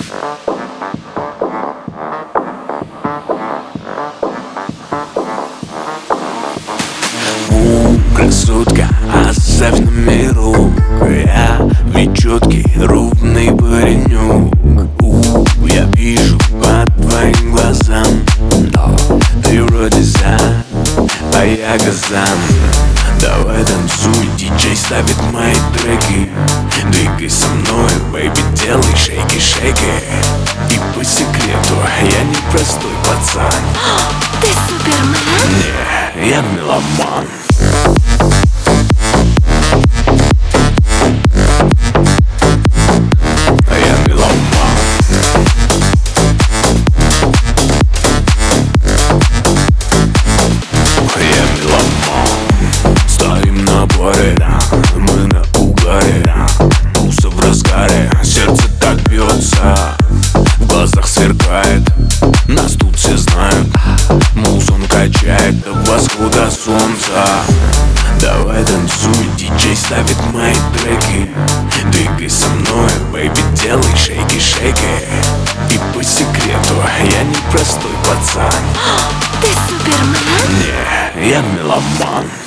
Красотка, оставь на миру. Я ведь четкий, ровный паренек. Я вижу по твоим глазам, но ты вроде за, а я газан. Давай танцуй, диджей ставит мои треки. Двигай со мной, бэйби, делай шейки-шейки. И по секрету, я не простой пацан. Ты супермен? Не, я меломан. Мы на угаре, пульса в разгаре, сердце так бьется, в глазах сверкает. Нас тут все знают, музон качает до восхода солнца. Давай танцуй, диджей ставит мои треки. Двигай со мной, бэйби, делай шейки-шейки. И по секрету, я не простой пацан. Ты супермен? Не, я меломан.